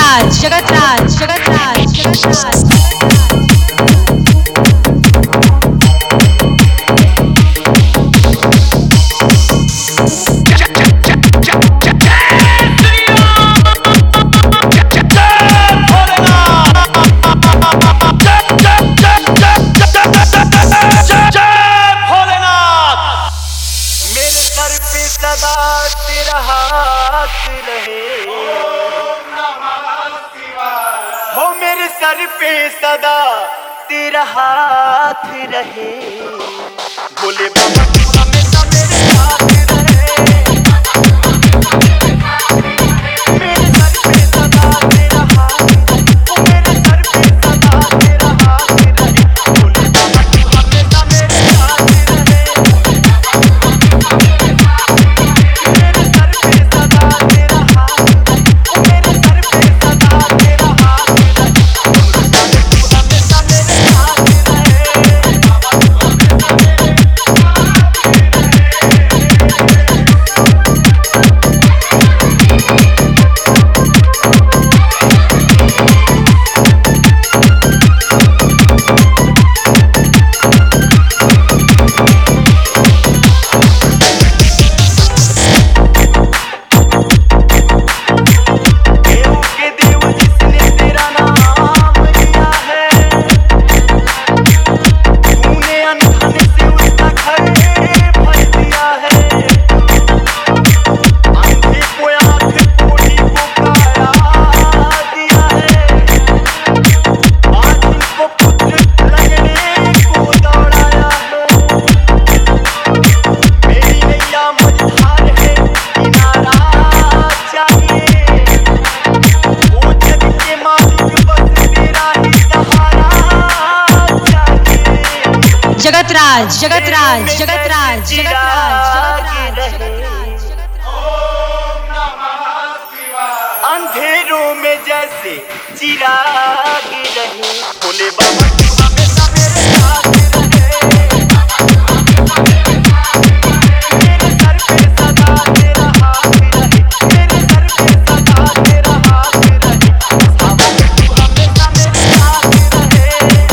जगतराज जगतराज जगतराज जगतराज सर पे सदा तेरा हाथ रहे, भोले बाबा तू हमेशा मेरे साथ रहे। मेरे सर पे सदा तेरा हाथ रहे, मेरे सर पे सदा तेरा हाथ रहे, भोले बाबा तू हमेशा मेरे साथ रहे। मेरे सर पे सदा तेरा हाथ रहे, मेरे सर पे सदा तेरा हाथ रहे। जगतराज जगतराज जगतराज जगतराज अंधेरों में जैसे चिराग रहे, भोले बाबा तू हमेशा मेरे साथ रहे। मेरे सर पे सदा तेरा हाथ रहे, मेरे सर पे सदा तेरा हाथ रहे, बाबा तू हमेशा मेरे साथ रहे।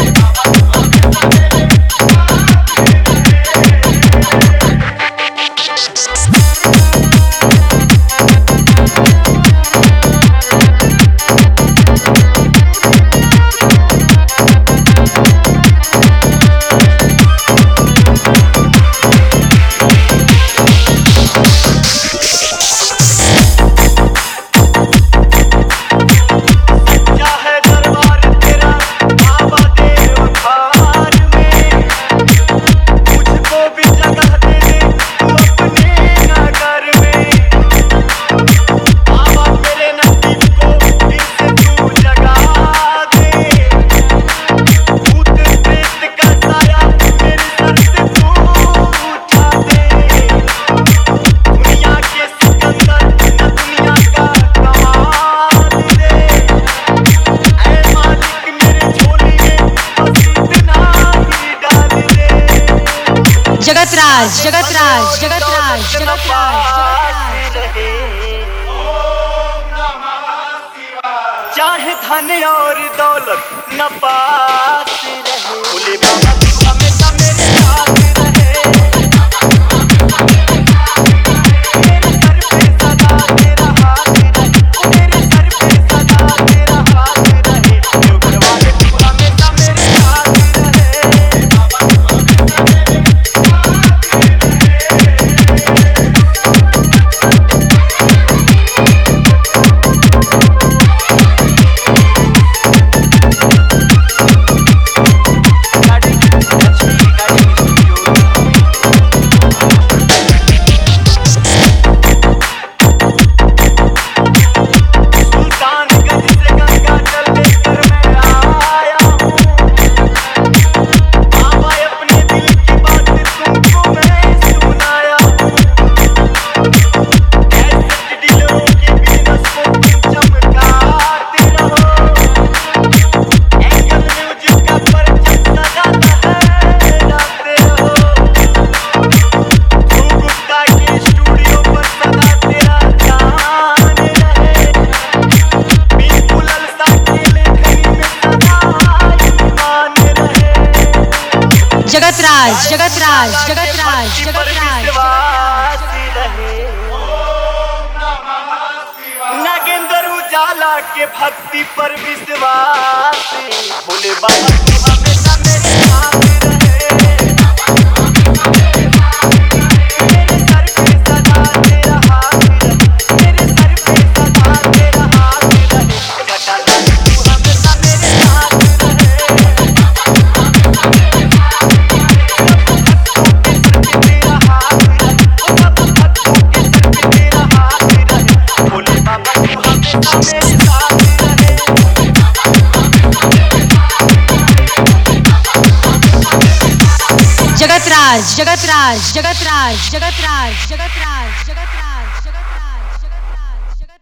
जगतराज जगतराज जगतराज जगतराज चाहे धन और दौलत न पास रहे, भोले बाबा तू हमेशा मेरे साथ रहे। मेरे सर पे सदा तेरा हाथ रहे, मेरे सर पे सदा तेरा हाथ रहे, ऊपर वाले तू हमेशा मेरे साथ रहे। जगतराज जगतराज जगतराज भक्ति पर जगतराज विश्वास रहे। नागेंद्र उजाला के भक्ति पर विश्वास, भोले बाबा तू हमेशा मेरे साथ रहे। मेरे सर पे सदा तेरा हाथ रहे, मेरे सर पे सदा तेरा हाथ रहे। जटाधारी तू हमेशा मेरे साथ रहे। तेरा हाथ रहे, सब भक्तों के सर पे तेरा हाथ रहे। भोले बाबा तू हमेशा मेरे साथ रहे। जगतराज जगतराज जगतराज जगतराज जगतराज।